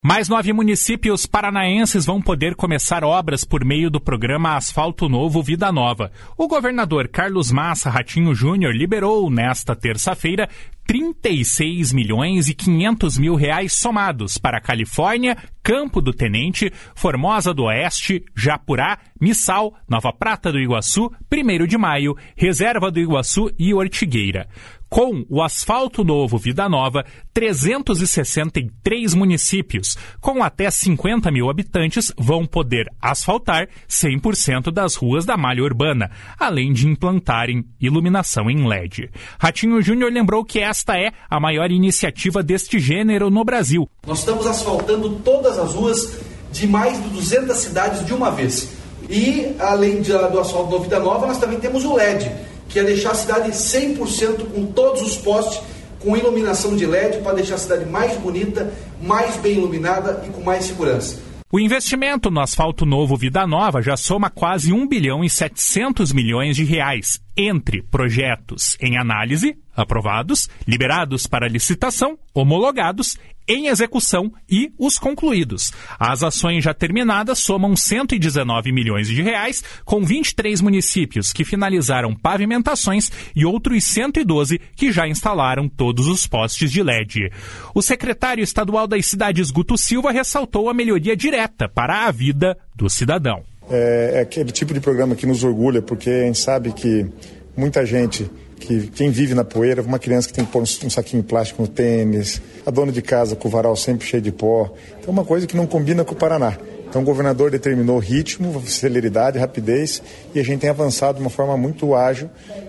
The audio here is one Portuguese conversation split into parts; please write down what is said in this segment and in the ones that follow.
Mais 9 municípios paranaenses vão poder começar obras por meio do programa Asfalto Novo Vida Nova. O governador Carlos Massa Ratinho Júnior liberou nesta terça-feira 36 milhões e 500 mil reais somados para Califórnia, Campo do Tenente, Formosa do Oeste, Japurá, Missal, Nova Prata do Iguaçu, 1º de Maio, Reserva do Iguaçu e Ortigueira. Com o Asfalto Novo Vida Nova, 363 municípios, com até 50 mil habitantes, vão poder asfaltar 100% das ruas da malha urbana, além de implantarem iluminação em LED. Ratinho Júnior lembrou que esta é a maior iniciativa deste gênero no Brasil. Nós estamos asfaltando todas as ruas de mais de 200 cidades de uma vez. E, além do Asfalto Novo Vida Nova, nós também temos o LED, que é deixar a cidade 100% com todos os postes, com iluminação de LED, para deixar a cidade mais bonita, mais bem iluminada e com mais segurança. O investimento no Asfalto Novo Vida Nova já soma quase 1 bilhão e 700 milhões de reais, entre projetos em análise, aprovados, liberados para licitação, homologados, em execução e os concluídos. As ações já terminadas somam 119 milhões de reais, com 23 municípios que finalizaram pavimentações e outros 112 que já instalaram todos os postes de LED. O secretário estadual das cidades, Guto Silva, ressaltou a melhoria direta para a vida do cidadão. É aquele tipo de programa que nos orgulha, porque a gente sabe que muita gente, quem vive na poeira, uma criança que tem que pôr um saquinho plástico no tênis, a dona de casa com o varal sempre cheio de pó. Então é uma coisa que não combina com o Paraná. Então o governador determinou ritmo, celeridade, rapidez, e a gente tem avançado de uma forma muito ágil,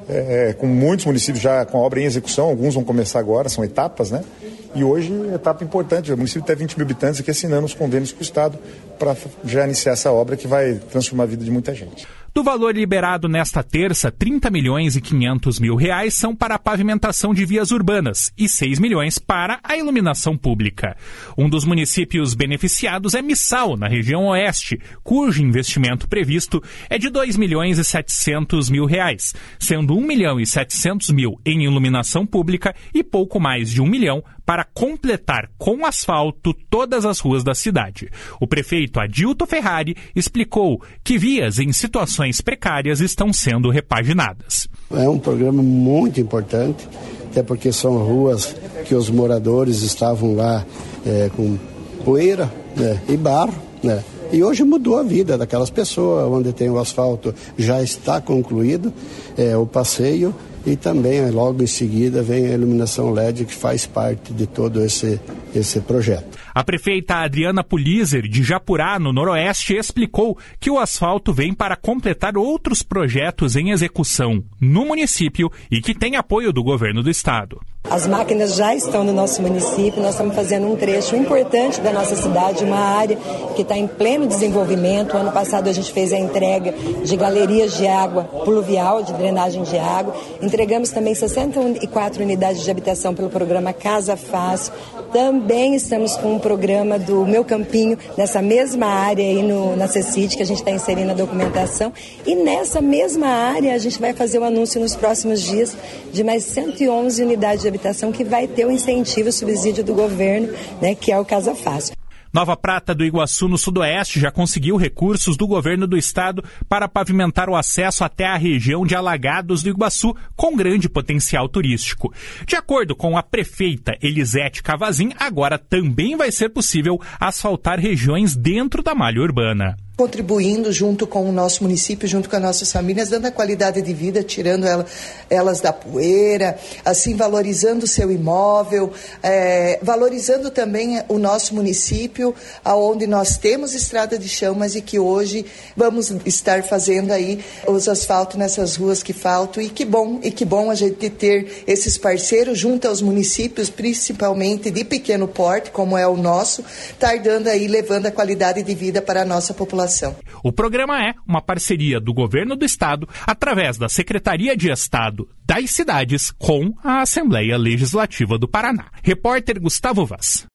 com muitos municípios já com a obra em execução, alguns vão começar agora, são etapas, né? E hoje, etapa importante, o município tem 20 mil habitantes aqui assinando os convênios com o Estado para já iniciar essa obra que vai transformar a vida de muita gente. Do valor liberado nesta terça, 30 milhões e 500 mil reais são para a pavimentação de vias urbanas e 6 milhões para a iluminação pública. Um dos municípios beneficiados é Missal, na região oeste, cujo investimento previsto é de 2 milhões e 700 mil reais, sendo 1 milhão e 700 mil em iluminação pública e pouco mais de 1 milhão para completar com asfalto todas as ruas da cidade. O prefeito Adilto Ferrari explicou que vias em situações precárias estão sendo repaginadas. É um programa muito importante, até porque são ruas que os moradores estavam lá com poeira, né, e barro, né? E hoje mudou a vida daquelas pessoas, onde tem o asfalto já está concluído, o passeio, e também logo em seguida vem a iluminação LED, que faz parte de todo esse projeto. A prefeita Adriana Pulizer, de Japurá, no Noroeste, explicou que o asfalto vem para completar outros projetos em execução no município e que tem apoio do governo do estado. As máquinas já estão no nosso município, nós estamos fazendo um trecho importante da nossa cidade, uma área que está em pleno desenvolvimento. Ano passado a gente fez a entrega de galerias de água pluvial, de drenagem de água. Entregamos também 64 unidades de habitação pelo programa Casa Fácil. Também estamos com um programa do Meu Campinho, nessa mesma área aí na CECID, que a gente está inserindo a documentação. E nessa mesma área a gente vai fazer um anúncio nos próximos dias de mais 111 unidades de habitação que vai ter o incentivo, o subsídio do governo, né, que é o Casa Fácil. Nova Prata do Iguaçu, no sudoeste, já conseguiu recursos do governo do estado para pavimentar o acesso até a região de Alagados do Iguaçu, com grande potencial turístico. De acordo com a prefeita Elisete Cavazin, agora também vai ser possível asfaltar regiões dentro da malha urbana. Contribuindo junto com o nosso município, junto com as nossas famílias, dando a qualidade de vida, tirando elas da poeira, assim valorizando o seu imóvel, valorizando também o nosso município, onde nós temos estrada de chão, mas e que hoje vamos estar fazendo aí os asfaltos nessas ruas que faltam, e que bom a gente ter esses parceiros junto aos municípios, principalmente de pequeno porte, como é o nosso, tardando aí, levando a qualidade de vida para a nossa população. O programa é uma parceria do governo do estado através da Secretaria de Estado das Cidades com a Assembleia Legislativa do Paraná. Repórter Gustavo Vaz.